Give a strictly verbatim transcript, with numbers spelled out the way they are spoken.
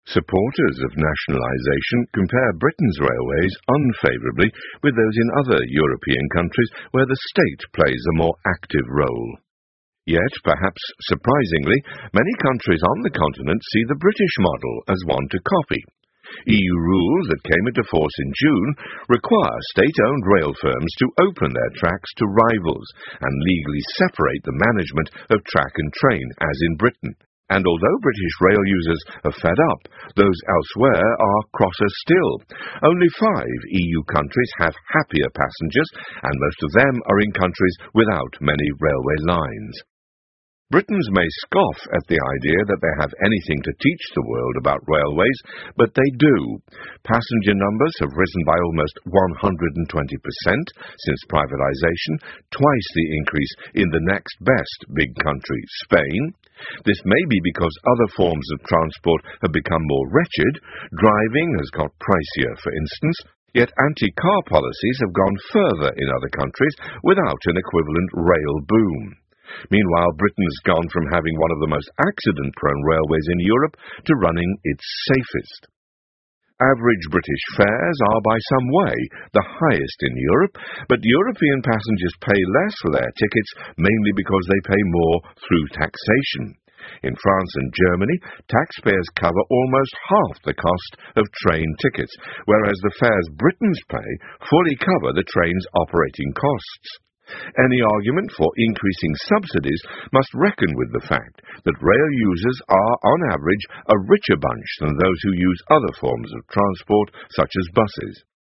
Supporters of nationalisation compare Britain's railways unfavourably with those in other European countries where the state plays a more active role. Yet, perhaps surprisingly, many countries on the continent see the British model as one to copy. E U rules that came into force in June require state-owned rail firms to open their tracks to rivals and legally separate the management of track and train, as in Britain. And although British rail users are fed up, those elsewhere are crosser still. Only five E U countries have happier passengers, and most of them are in countries without many railway lines. Britons may scoff at the idea that they have anything to teach the world about railways, but they do. Passenger numbers have risen by almost one hundred twenty percent since privatisation, twice the increase in the next best big country, Spain. This may be because other forms of transport have become more wretched. Driving has got pricier, for instance, yet anti-car policies have gone further in other countries without an equivalent rail boom. Meanwhile, Britain's gone from having one of the most accident-prone railways in Europe to running its safest. Average British fares are by some way the highest in Europe, but European passengers pay less for their tickets mainly because they pay more through taxation. In France and Germany, taxpayers cover almost half the cost of train tickets, whereas the fares Britons pay fully cover the train's operating costs. Any argument for increasing subsidies must reckon with the fact that rail users are, on average, a richer bunch than those who use other forms of transport, such as buses.